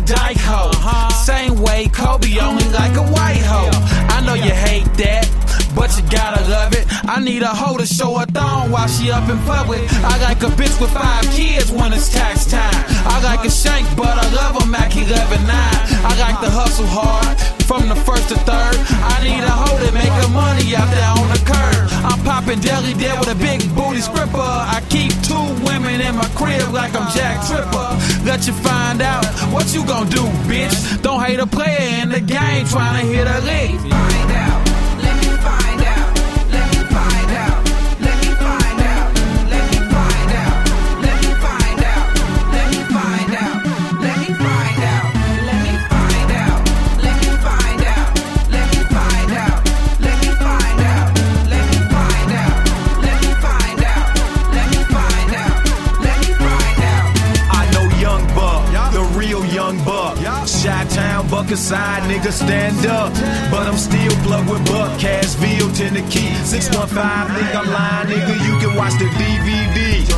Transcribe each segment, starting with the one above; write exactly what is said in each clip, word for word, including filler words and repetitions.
dyke hoe. Same way Kobe only like a white hoe. I know you hate that, but you gotta love it. I need a hoe to show her thong while she up in public. I like a bitch with five kids when it's tax time. I like a shank, but I love a Mac eleven nine. I like to hustle hard from the first to third. I need a hoe to make her money out there on the curb. I'm popping deli there with a big booty stripper. I keep two women in my crib like I'm Jack Tripper. Let you find out what you gon' do, bitch. Don't hate a player in the game trying to hit a lick. Find out, let me find out, let me find out, let me find out, let me find out, let me find out, let me find out, let me find out, let me find out, let me find out, let me find out, let me find out, let me find out, let me find out, let me find out, let me find out. I know Young Buck, the real Young Buck. Chi-Town, Buckaside, nigga, stand up. But I'm still plugged with Buck, Cashville, Tennessee. six one five, think I'm lying, nigga, you can watch the D V D.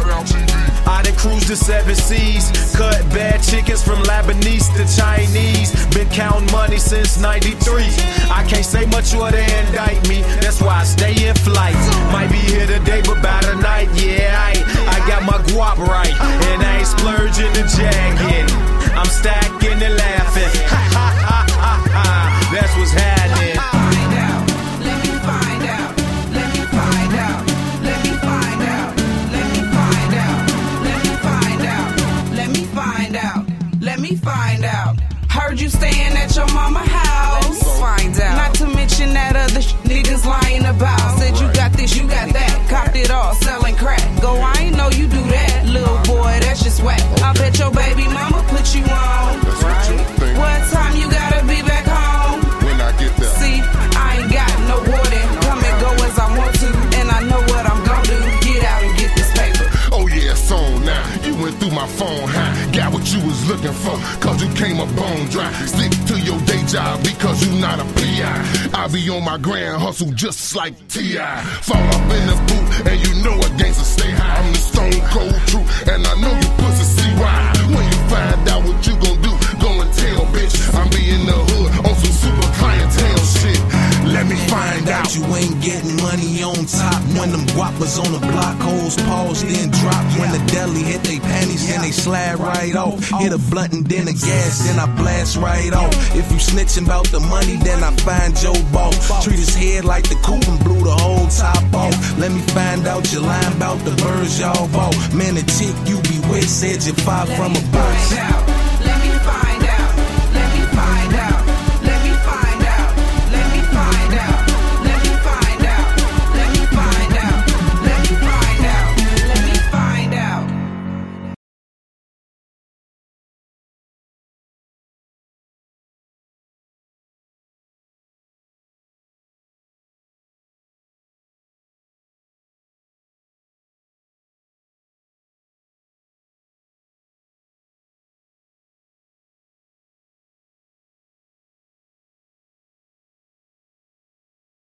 I done cruised the seven seas, cut bad chickens from Lebanese to Chinese. Been counting money since ninety-three. I can't say much or they indict me, that's why I stay in flight. Might be here today, but by the night, yeah, I, I got my guap right. And I ain't splurging the jag hitting. I'm stacking and laughing. Ha ha ha ha ha. That's what's happening. Find out, let me find out, let me find out, let me find out, let me find out, let me find out, let me find out, let me find out. Heard you staying at your mama house. Find out. Not to mention that other sh- niggas lying about. Said you got this, you got that. Copped it all, selling crack. Go, I ain't know you do that, little boy. That's just whack. I bet your baby mama put you on. Right? What time you gotta be back home? When I get there. See, I ain't got no warden. Come and go as I want to, and I know what I'm gonna do. Get out and get this paper. Oh yeah, it's on now. You went through my phone, huh? Got what you was looking for, cause you came up bone dry. Stick to your day job because you not a P I. I be on my grand hustle just like T I. Fall up in the booth and you know a gangster stay high. I'm the stone cold truth and I know you pussy see why. When you find out what you gon' do, go and tell, bitch. I'm be in the hood on some super clientele shit. Let me find out. You ain't getting money on top. When them guapas on the block, hoes pause, then drop. When the deli hit they panties, then they slide right off. Hit a blunt and then a gas, then I blast right off. If you snitching about the money, then I find your boss. Treat his head like the coupe and blew the whole top off. Let me find out you lying about the birds y'all bought. Man, the chick you be with said you far from a bird.